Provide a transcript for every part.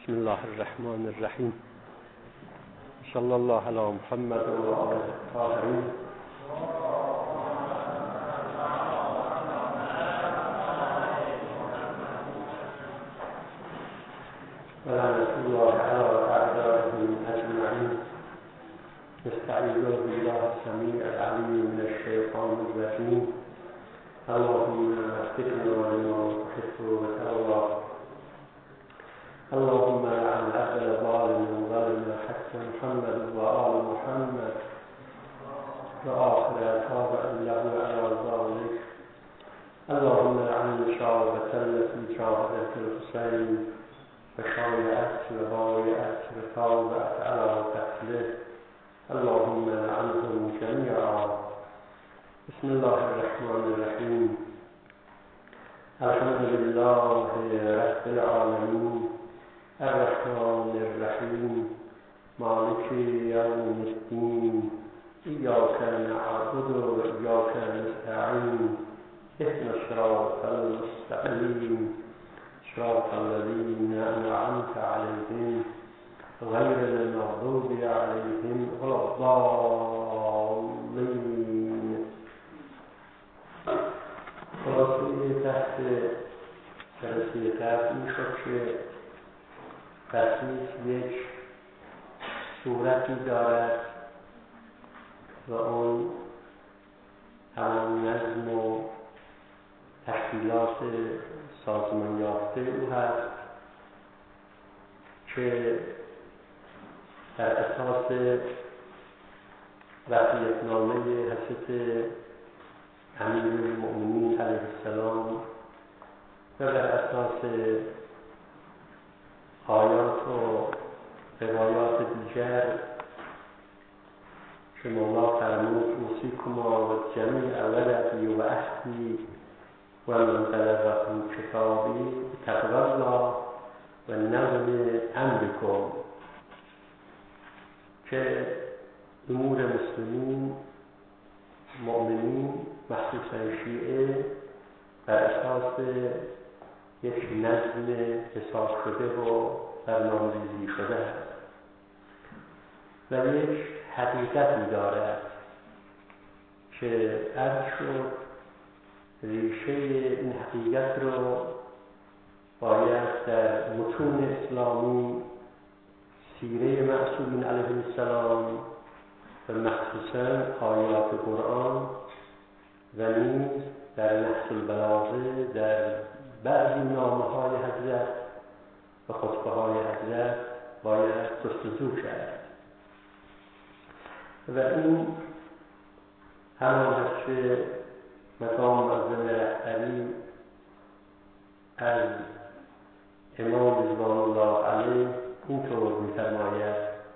بسم الله الرحمن الرحیم. صلی الله علی محمد و آله الطاهرین. و لعنة الله علی اعدائهم اجمعین. نستعیذ بالله السمیع العلیم من الشیطان الرجیم. اللهم وفقنا لما تحب وترضى. اللهم لعن عبد ظالم ظلم حق محمد وآل محمد وآخر تابع له على ذلك. اللهم لعن شعبة التي شاهدت الحسين فشايعت وبايعت وتابعت على قتله. اللهم لعنهم جميعا. بسم الله الرحمن الرحیم. الحمد لله رب العالمین الرحمن الرحیم مالک یوم الدین. ایاک نعبد و ایاک نستعین. اهدنا الصراط المستقیم صراط الذین انعمت علیهم غیر المغضوب علیهم ولا الضالین. خلاصه تحت جلسه قبل این شد که بسیط یک صورتی دارد و اون همان نظم و تشکیلات سازمان یافته او هست که در اساس وصیت‌نامه حضرت امیرالمؤمنین علیه السلام و بر اساس آیات و روایات دیگر که مولا فرمود اوصیکم جمیع ولدی و اهلی و من بلغه کتابی بتقوی الله و نظم امرکم، که امور مسلمین مؤمنین مخصوصا شیعه بر اساس یک نظم حساب شده و برنامه‌ریزی شده است و یک حقیقتی دارد که عرض شد ریشه این حقیقت رو باید در متون اسلامی، سیره معصومین علیهم السلام و مخصوصا آیات قرآن و نیز در نهج البلاغه در بعضی نامه‌های حضرت و خطبه‌های حضرت باید جستجو کرد و این همان است که مقام معظم رهبری از امام رضوان الله علیه اینطور می‌فرماید: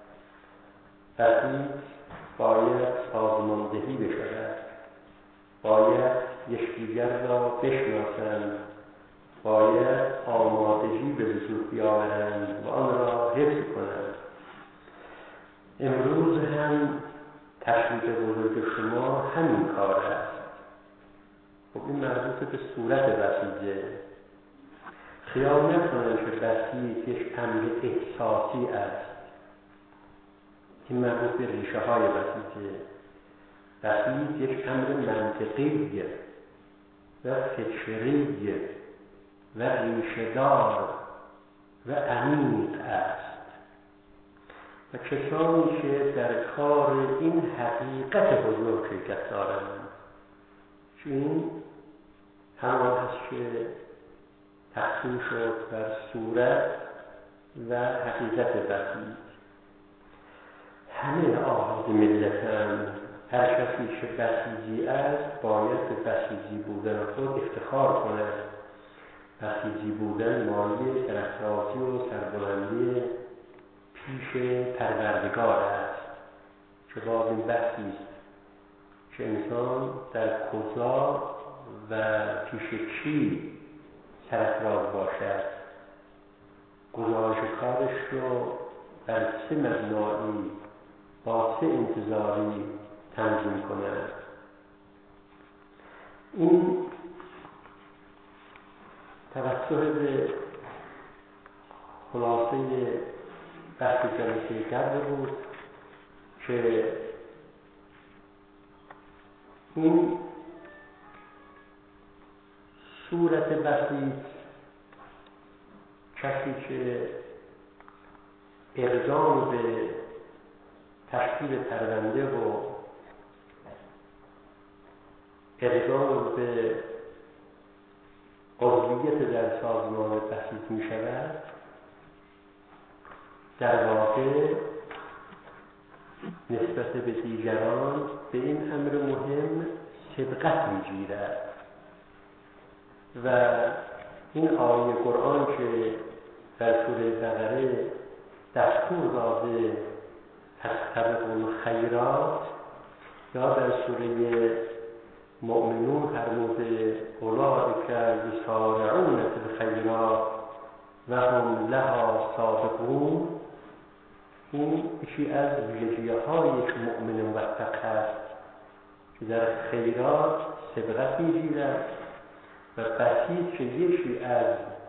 بسیط باید سازماندهی بشود، باید یکدیگر را بشناسند، باید آمادگی به وجود بیاورند و آن را حفظ کنند. امروز هم تشریف بزرگ شما همین کار است. خب این مربوط به صورت بسیجه. خیال نکنند که بسیج یک امر احساسی است. این مربوط به ریشه های بسیجه. بسیج یک امر منطقی و فکری و ریشه‌دار و عمیق است و کسانی که در کار این حقیقت بزرگ شرکت دارند، چون همان هست که تقسیم شد بر صورت و حقیقت بسیط. همه آحاد ملتند. هر کسی که بسیجی است باید به بسیجی بودن خود افتخار کند. بسیجی بودن مایه سرافرازی و سربلندی پیش پروردگار است، که باز این بحثی است که انسان در کجا و پیش کی سرافراز باشد، گزارش کارش رو بر چه مبنایی با چه انتظاری تنظیم کند. این توسط به خلاصه بحث جلسه قبل بود که این صورت بسیط کسی که اقدام به تشکیل پرونده و اقدام به عضویت در سازمان بسیط می شود، در واقع نسبت به دیگران به این امر مهم سبقت می گیرد و این آیه قرآن که در سوره بقره دستور داده فاستبقوا الخیرات یا در سوره مؤمنون فرموده اولئک یسارعون فی الخیرات و هم لها سابقون، این یکی از ویژگی‌های که مؤمن موفق هست که در خیرات سبقت می‌گیرد و بسیط که یکی از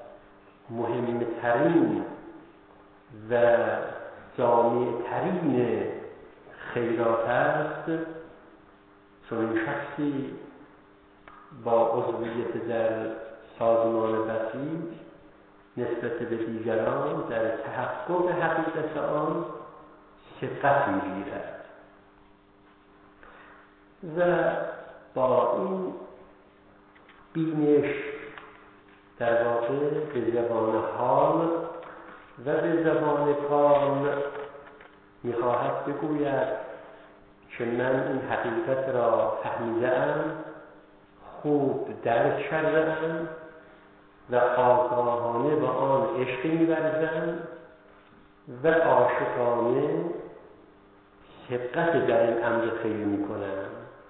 مهمترین و جامع‌ترین خیرات است، چون شخصی با عضویت در سازمان بسیط نسبت به دیگران در تحقق حقیقت آن سبقت می‌گیرد و با این بینش در واقع به زبان حال و به زبان قال می‌خواهد بگوید که من این حقیقت را فهمیده‌ام، خوب درک کرده‌ام و آگاهانه با آن عشق می‌ورزم و عاشقانه سبقت در این امر خیر می‌کنم.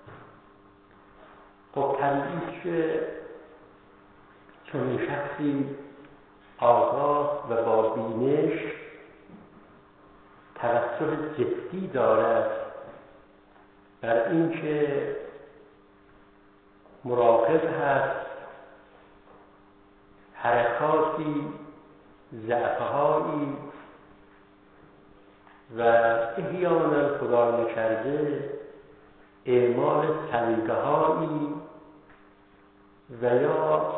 خب طبیعی که چون شخصی آگاه و با بینش توسط جدی دارد بر اینکه مراقب هست حرکاتی، ضعف‌هایی و احیانا خدا نکرده اعمال سلیقه‌هایی و یا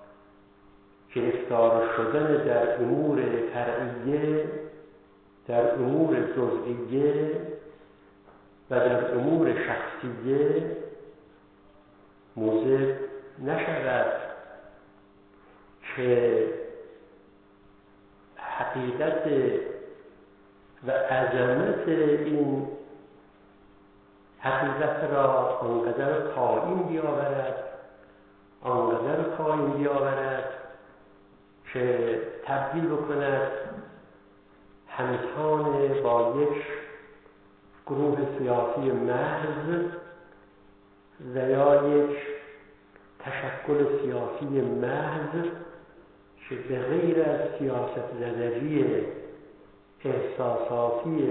گرفتار شدن در امور فرعیه، در امور جزئیه و در امور شخصیه موجب نشود که حقیقت و عظمت این حقیقت را آنقدر پایین بیاورد، آنقدر پایین بیاورد که تبدیل بکند همسان با یک گروه سیاسی محض و یا یک تشکل سیاسی محض که به غیر از سیاست زدگی احساساتی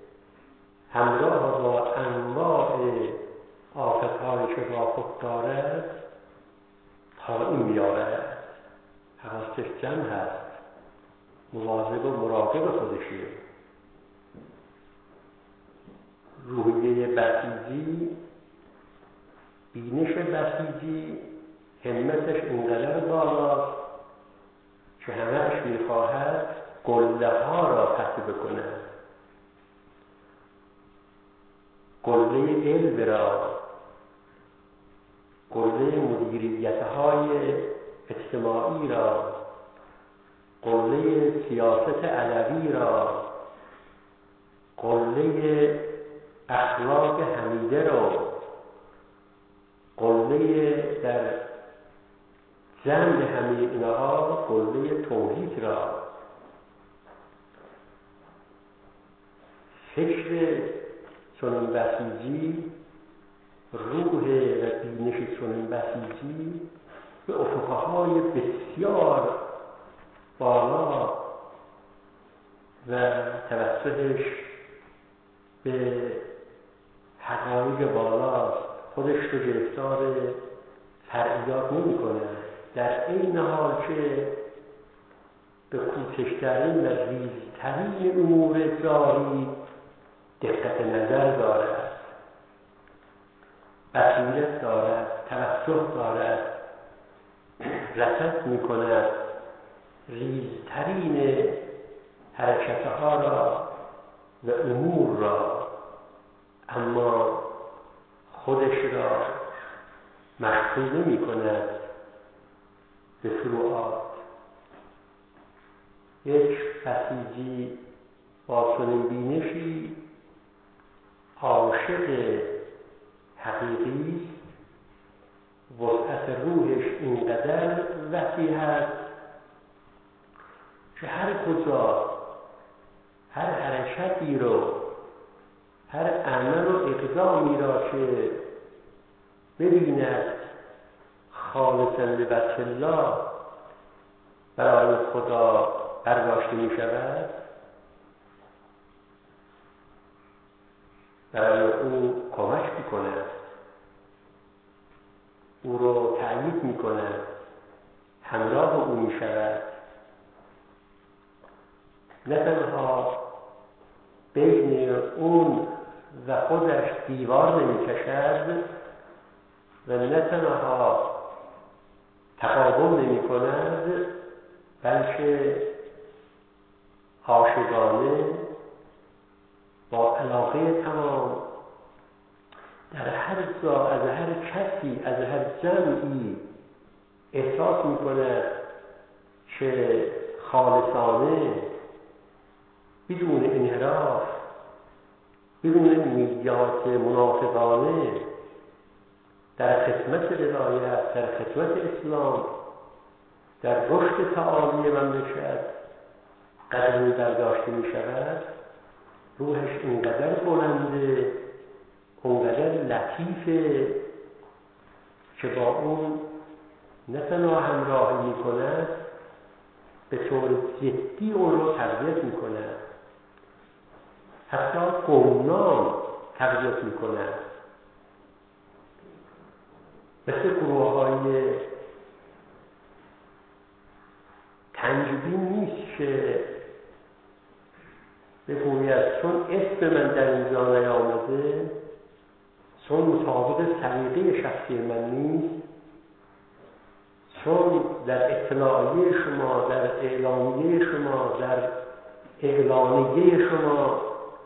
همراه با انواع آفت‌هایی که با خود دارد پایین می‌آورد. حواسش جمع هست، مواظب و مراقب خودشه. روحیه بسیجی، بینش بسیجی، همتش اینقدر بالاست که همه‌اش می‌خواهد قله ها را فتح بکند، قله علم را، قله مدیریت‌های اجتماعی را، قله سیاست علوی را، قله اخلاق حمیده را، قله در جمع همه اینها قله توحید را. فکر چنین بسیجی، روح و بینش چنین بسیجی به افقهای بسیار بالا و توسطش به حقایق بالاست، خودش رو گرفتار فرعیات نمی کنه، در این حال که به کوچکترین و ریزترین امور جاری دقت نظر دارد، بصیرت دارد، توجه دارد، رصد می‌کند ریزترین حرکت‌ها را و امور را، اما خودش را مشغول نمی‌کند به فروعات. یک بسیجی با چنین بینشی عاشق حقیقی است، وسعت روحش اینقدر وسیع است که هر کجا هر حرکتی رو، هر عمل و اقدامی را که ببیند خالصاً لوجه الله برای خدا برداشته می شود، برای او کمک می کند، او رو تأیید می کند، همراه او می شود. نه تنها بین اون و خودش دیوار نمی کشد و نه تنها تقابل نمی کند، بلکه عاشقانه با علاقه تمام در هر جا از هر کسی از هر جمعی احساس می کند که خالصانه بدون انحراف، بدون نیات منافقانه در خدمت ولایت، در خدمت اسلام، در رشد تعالی مملکت قدمی برداشته می شود، روحش اینقدر بلنده، اونقدر لطیفه که با اون نه تنها همراهی می کند، به طور جدی اون رو تقویت می کند، حتی گمنام تقویت می کند. مثل گروه های تنجبین نیست که بگوید چون اسم من در اینجا نیامده، چون مطابق سلیقه شخصی من نیست، چون در اطلاعیه شما، در اعلامیه شما، در اعلانیه شما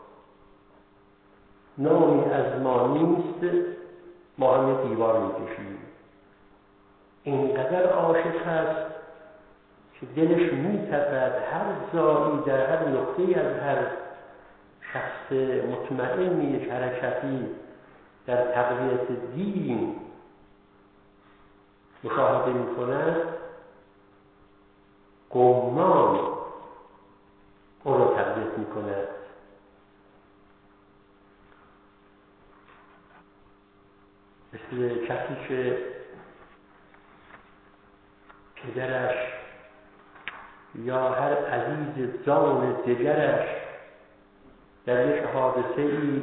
نامی از ما نیست، ما همه دیوار میکشیم. اینقدر عاشق هست که دلش میتپد هر جایی، در هر نقطه‌ای از هر شخص مطمئنی یک حرکتی در تقویت دین مشاهده میکند، گمنام اون رو تقویت میکند. مثل کسی که پدرش یا هر عزیز جان جگرش در یک حادثه‌ای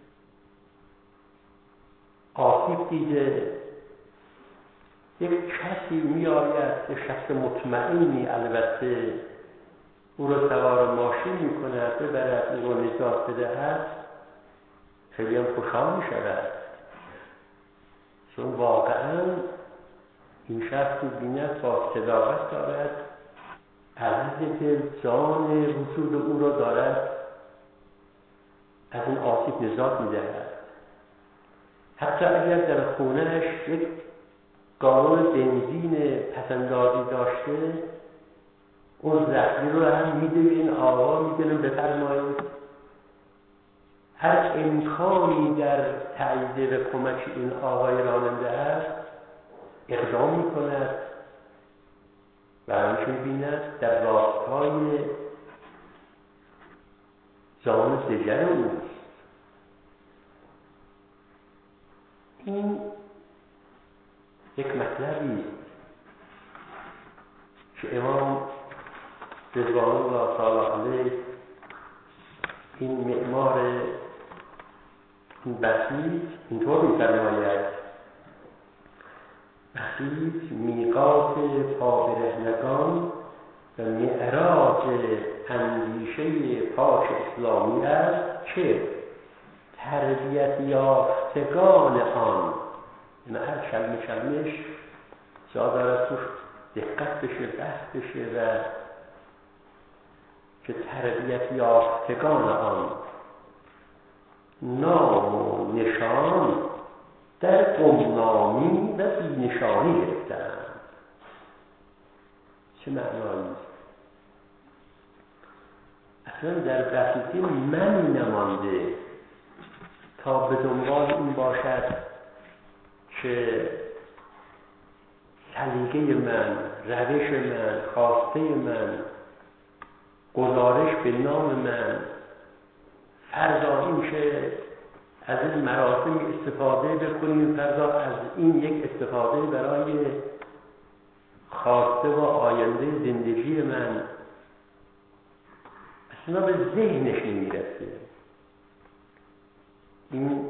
آسیب دیده، یک کسی میآید که شخص مطمئنی البته او رو سوار ماشین میکند، ببرد او رو نجات بدهد، خیلی هم خوشحال میشود، چون واقعا این شخص که بیند با صداقت دارد، عزیزی که جان وجود او را دارد از این آسیب نجات میدهد. حتی اگر در خونهش یک گالون بنزین پسندازی داشته، اون زخمی رو هم میده به این آقا، میگنم بفرمایید. هر امکانی در تایید و کمک این آقای راننده است اقدام میکند و همچون بیند در راستای جان جگر اوست. این یک مطلبی که امام رضوان الله تعالی علیه این معمار این بسیط اینطور می‌فرماید: بسیط میقات پا برهنگان و معراج اندیشه پاک اسلامی است که تربیت یافتگان آن، این هر کلمش جا دارد توش دقت بشه، بحث بشه و که تربیت یافتگان آن نام و نشان در گمنامی و بی‌نشانی گرفتند. چه معنایی است؟ اصلا در بسیطی من نمانده تا به دنبال این باشد که سلیقه من، روش من، خواسته من، گزارش به نام من فردا این که از این مراسم استفاده بکنیم، فردا از این یک استفاده برای خواسته و آینده زندگی من، اصلا به ذهنش نمیرسه. این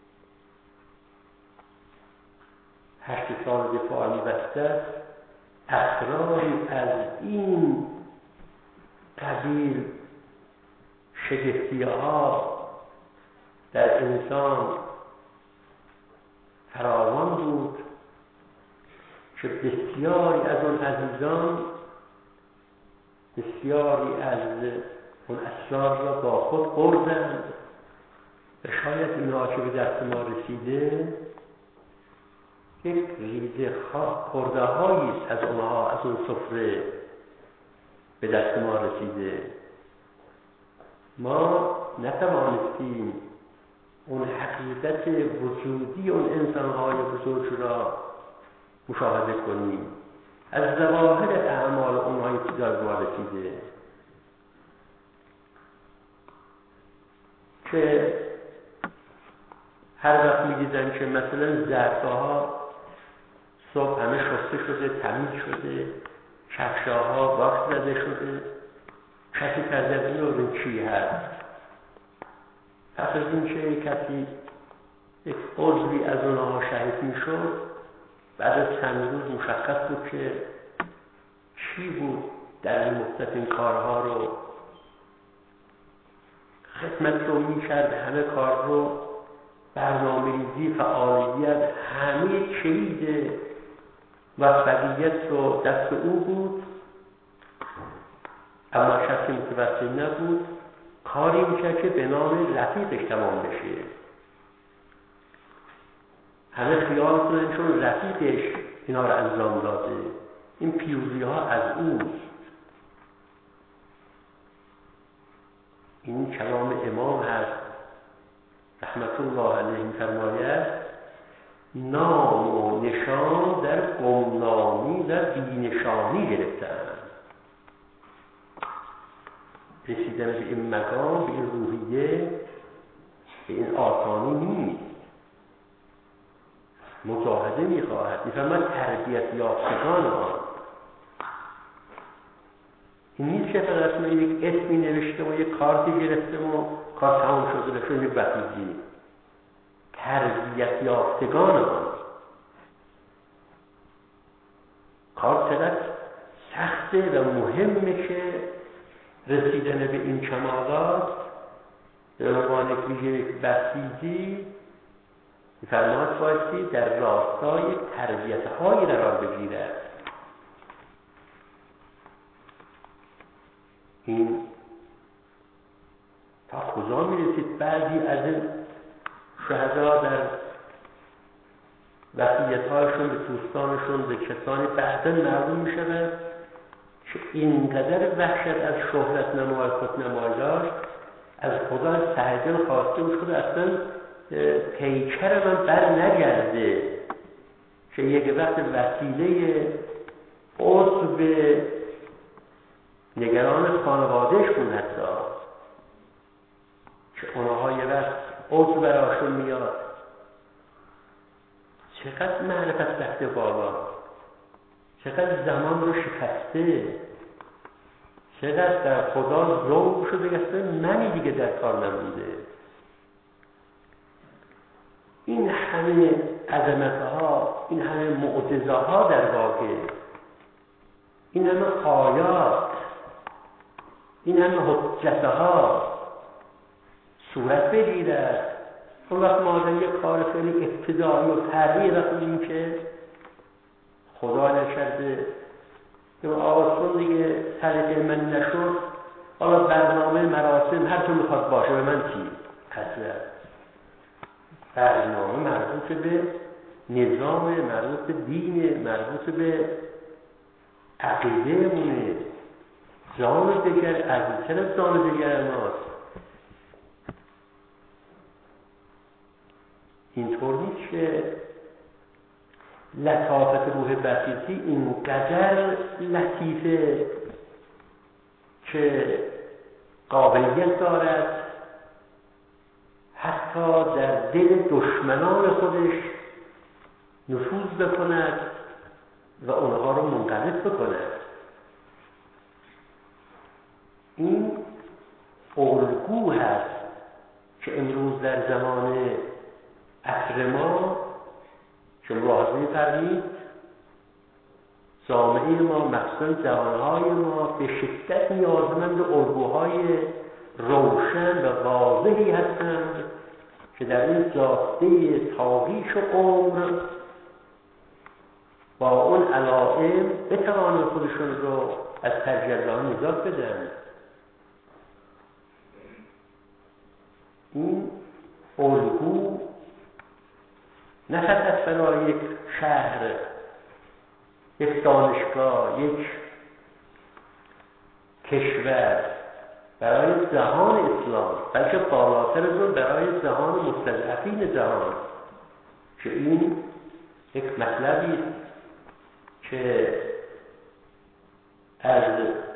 8 سال دفاع الوسط اسراری از این قبیل شگفتی‌ها در انسان فراوان بود که بسیاری از اون عزیزان بسیاری از اون اسرار را با خود بردند و شاید اینها که به دست ما رسیده یک ریزه خورده هایی از اونها، از اون سفره به دست ما رسیده. ما نتوانستیم اون حقیقت وجودی اون انسان‌های بزرگ را مشاهده کنیم از ظواهر اعمال اونهایی که در ما رسیده، که هر وقت می‌دیدن که مثلا ظرف‌ها صبح همه شسته شده، تمیز شده، کفش‌ها واکس زده شده، کسی تردقی رو چی هست. پس از این که کسی یک عضوی از اونها شهید میشد، بعد از چند روز مشخص بود که چی بود در این مدت این کارها رو خدمت رو میکرد، همه کار رو برنامه‌ریزی، فعالیت، همه کلید موفقیت رو دست او بود، اما کسی متوجه نبود. کاری میکرد که به نام رفیقش تمام بشه. همه خیال کنن چون رفیقش اینا رو انجام داده، این پیروزی ها از اوست. این کلام امام هست رحمت الله علیه، می‌فرماید نام و نشان در گمنامی و بی‌نشانی گرفتند. رسیدن به این مقام، به این روحیه، به این آسانی نیست، مجاهده می‌خواهد. می‌فرماید تربیت یافتگان آن. این نیست که فقط من یک اسمی نوشتم و یک کارتی گرفتم و کار تمام شده بشه یک بسیجی. تربیت یافتگان آن. کار چقدر سخته و مهمه که رسیدن به این کمالات به عنوان یک بسیجی می‌فرماید بایستی در راستای تربیت‌های قرار بگیرد. این تا کجا می‌رسید؟ بعضی از این شهدا در وصیت‌هاشون به دوستانشون، به کسانی بعداً معلوم می‌شود که اینقدر وحشت از شهرت نمای خود نمای داشت، از خدا سهجن خواسته بود خود اصلا پیکر من بر نگرده که یک وقت وسیله عضو نگران خانوادهش بود، حتی که اونها یه وقت عضو براشون میاد. چقدر معرفت رفته بالا، چقدر زمان رو شکسته، چقدر در خدا ذوق شده گسته منی دیگه در کار نبوده. این همه عظمت‌ها، این همه معجزه‌ها در واقع، این همه آیات این همه حجتها صورت بگیرد. اون وقت ما در یک کار خیلی ابتدایی و فردی بخونیم که خدا نکرده که آسون دیگه طریق من نشد، حالا برنامه مراسم هر چون میخواد باشه به من چی؟ اصلا برنامه مربوط به نظام، مربوط به دین، مربوط به عقیده مونه. جان دیگر عزیزتر از جان دیگر ماست. اینطور نیست که لطافت روح بسیطی اینقدر لطیفه که قابلیت دارد حتی در دل دشمنان خودش نفوذ بکند و اونها رو منقلب بکند. این الگو هست که امروز در زمان عصر ما که ملاحظه فرمید جامعه ما مخصوصا جوانهای ما به شدت نیازمند الگوهای روشن و واضحی هستند که در این جاده تاریخ و عمر با اون علائم بتوانند خودشون رو از تجربه‌ها نجات بدن. این الگو نه فقط برای یک شهر، یک دانشگاه، یک کشور، برای جهان اسلام، بلکه بالاتر از اون برای جهان مستضعفین جهان، که این یک مطلبی است که از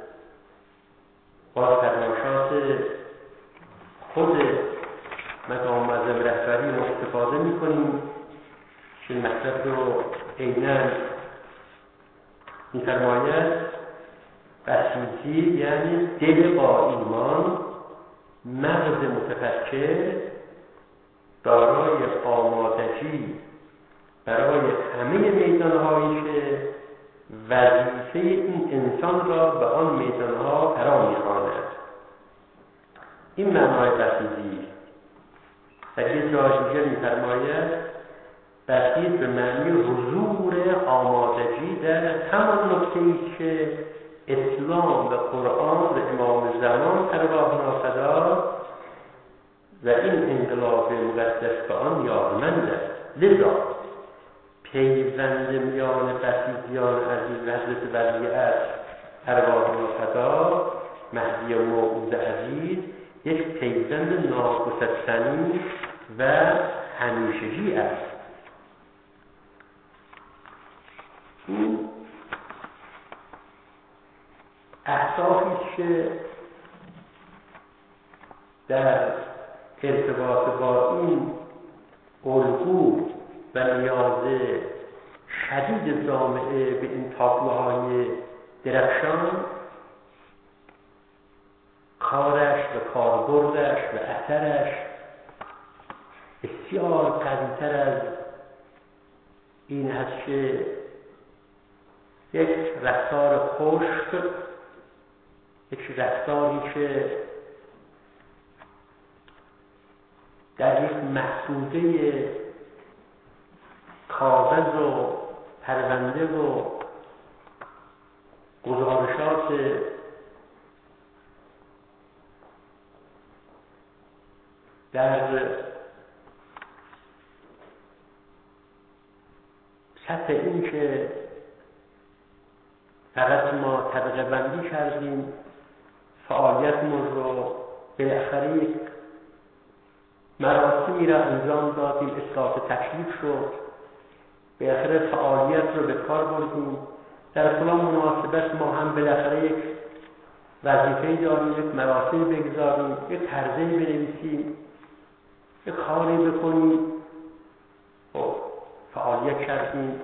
بازتراشات خود مقام معظم رهبری ما استفاده می‌کنیم که مطلب رو عیناً می‌فرماید بسیطی یعنی دل با ایمان، مغز متفکر، دارای آمادگی برای همه میدان‌هایی که وظیفه این انسان را به آن میدان‌ها فرا می‌خواند. این معنای بسیطی. در یک جای دیگر می‌فرماید بسیط به معنی حضور آمادگی در همان نقطه‌ای که اسلام و قرآن و امام زمان ارواح نافدا و این انقلاب مقدس به آن نیازمند است. لذا پیوند میان بسیطیان عزیز و حضرت ولیعصر ارواح نافدا مهدی موعود عزیز یک پیوند ناگسستنی و همیشگی است. این احساسی که در ارتباط با این الگو و نیاز شدید جامعه به این تابلوهای درخشان کارش و کاربردش و اثرش بسیار قوی‌تر از این هست که یک رفتار خشک، یک رفتاری که در یک محدوده کاغذ و پرونده و گزارشات در سطح این که فقط ما طبقه بندی کردیم فعالیتمون رو بالاخره یک مراسمی را انجام دادیم، اسقاط تکلیف شد، بالاخره فعالیت رو به کار بردیم، در فلان مناسبت ما هم بالاخره یک وظیفه‌ای داریم، یک مراسم بگذاریم، یک عرضه‌ای بنویسیم، یک کاری بکنیم. خب فعالیت کردیم.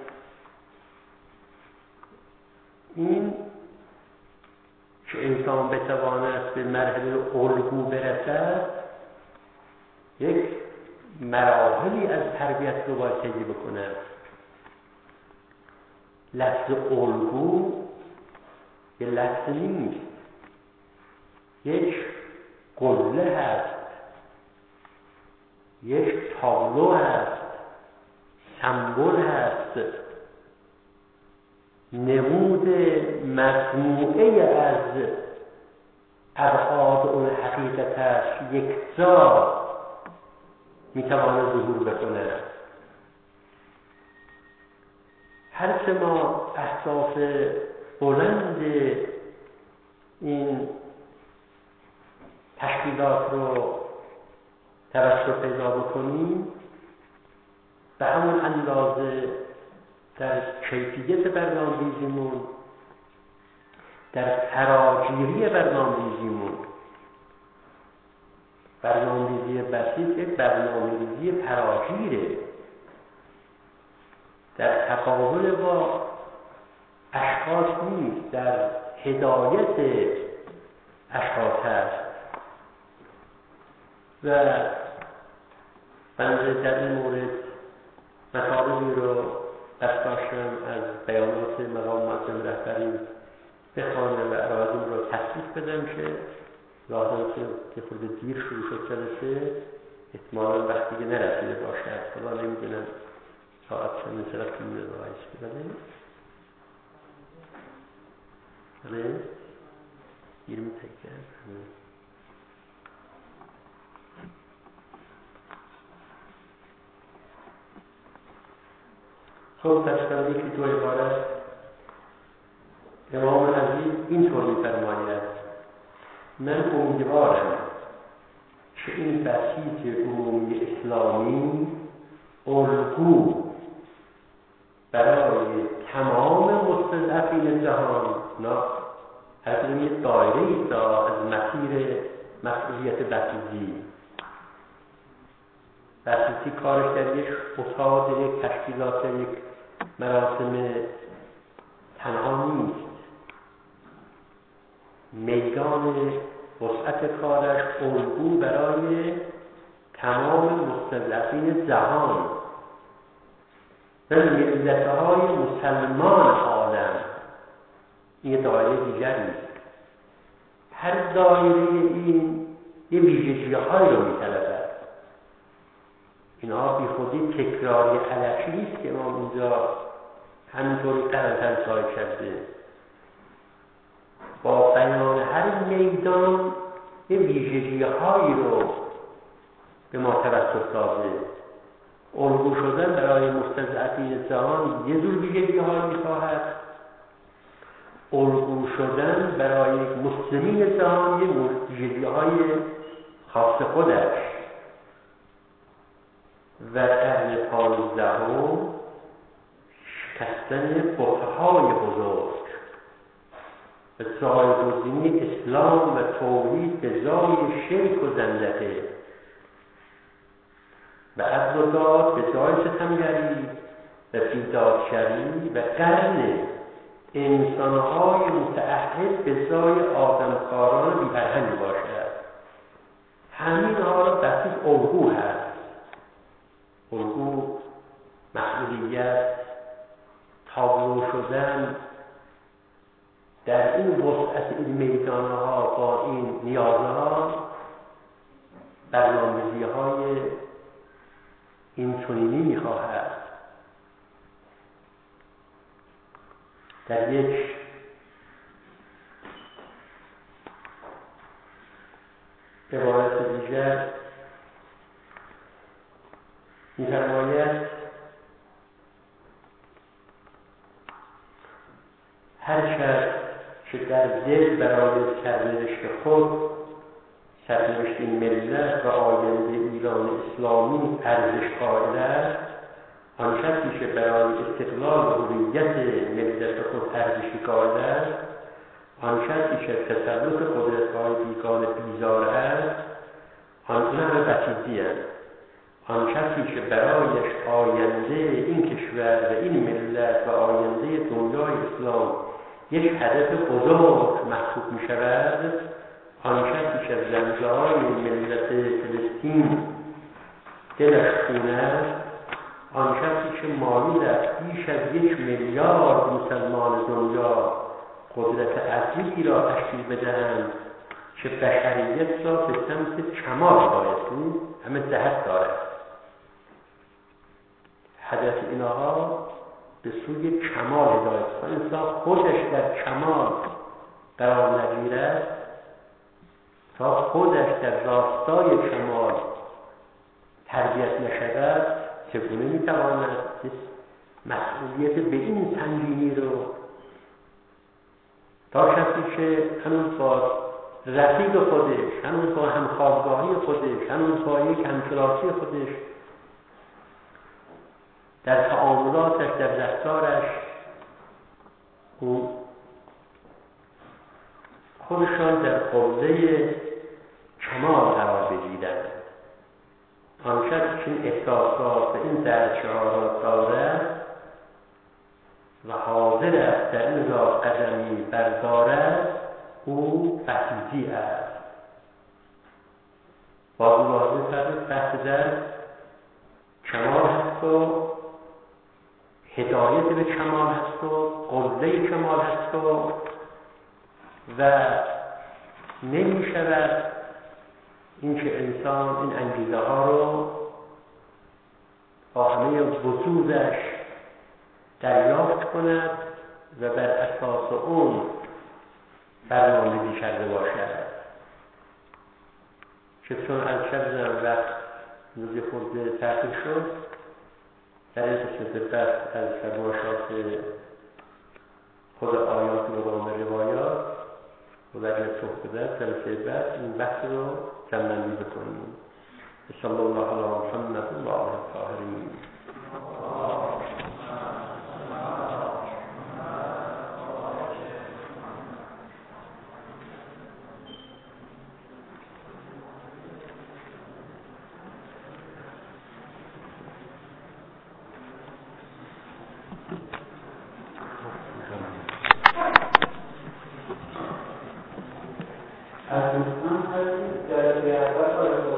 این که انسان بتواند به مرحله الگو برسد یک مراحلی از تربیت رو باید طی بکنه. لفظ الگو یه لفظ نیست، یک قله هست، یک تابلو هست، سمبل هست، نمود مجموعه از ابعاد اون حقیقت است، یک جا میتواند ظهور بکنه. هرچه ما احساس بلند این تشکیلات رو توسط پیدا بکنیم، به همون اندازه در کیفیت برنامه‌ریزیمون، در فراگیری برنامه‌ریزیمون، برنامه‌ریزی بسیط یک برنامه‌ریزی فراگیره، در تقابل با اشخاص نیست، در هدایت اشخاص هست. و بنده در این مورد مطالبی رو دست داشتم از بیانات مقام معظم رهبری بخوانم و ارائه‌ام رو تصدیق بدم که لازم که خود دیر شروع شد جلسه، احتمالاً وقتی که نرسیده باشد. خدا نمیدونم ساعت چند مثلا طول رایش بده. بله؟ گیر میتکرد. خب تشکر یکی دو عبارت امام عزیز اینطور می‌فرماید: من امیدوارم که این بسیط عمومی اسلامی الگو برای تمام مستضعفین جهان، از یک دایره‌ای از مسیر مسئولیت بسیطی. بسیطی کارش در یک اتاق، یک تشکیلات، یک مراسم تنها نیست. میدان وسعت کارش الگو برای تمام مستضعفین جهان و ملت‌های مسلمان عالم. این دایره دیگری است. هر دایره این یه ویژگی‌هایی رو می‌طلبد. اینها بی خودی تکراری علکی است که ما اونجا همینطوری قرنطن سای کرده. با بیان هر میدان یه ویژگی‌هایی رو به ما توسط داده. الگو شدن برای مستضعفین جهان یه جور ویژگی‌هایی می‌خواهد، الگو شدن برای مسلمین جهان یه ویژگی‌های خاص خودش. و قرن 15 شکستن بت‌های بزرگ و جایگزینی اسلام و توحید به جای شرک و زندقه و عدل و داد به جای ستمگری و بیدادشری و قرن انسان‌های متعهد به جای آدمخواران بی‌فرهنگ باشد. همین‌ها را بسیط الگو هست. الگو، مسئولیت، تابلو شدن در این وسعت این میدان‌ها با این نیازها، برنامه‌ریزی‌های این چنینی می‌خواهد. در یک عبارت دیگر می‌فرماید: هر کس که در دل برای سرنوشت خود، سرنوشت ملت و آینده ایران اسلامی ارزش قائل است، آن کسی که برای استقلال هویت ملت خود ارزشی قائل است، آن کسی که تسلط قدرت‌های بیگانه بیزار است، آن همه بسیطی است. آن کسی که برایش آینده این کشور و این ملت و آینده دنیای اسلام یک هدف بزرگ محسوب می شود، آن کسی که از زمزهای ملت فلسطین دلش خون است، آن کسی که مایل است بیش از 1 میلیارد مسلمان دنیا قدرت عظیمی را تشکیل بدهند که بشریت را به سمت کمال هدایت کنید، همه جهت داره. هدف اینها به سوی کمال هدایت کنید. انسان خودش در کمال قرار نگیرد، تا خودش در راستای کمال تربیت نشود، چگونه میتواند مسئولیت به این سنگینی رو تا کسی که هنوز با رفیق خودش، هنوز با همخوابگاهی خودش، هنوز با یک همکلاسی خودش در تعاملاتش، در رفتارش خودشان در قله کمال قرار بگیرند. آن شخص که این احساسات و این درچه‌ها دارد و حاضر است در این راه قدمی بردارد، او فهیزی است. با ملاحظه فرد بحث در کمال هست و هدایت به کمال هست و قله کمال هست و نمی شود اینکه انسان این انگیزه ها رو با همه وجودش دریافت کند و بر اساس اون برنامه‌ریزی کرده باشد. که چون از شب وقت روزی خورده تأخیر شد، در این قسمت بحث از فرمایشات خود آیات مقام روایات و در صحبت در جلسه بعد این بحث رو جمع‌بندی بکنیم. صلی الله علی محمد و آله الطاهرین. از دوستان هستید در اول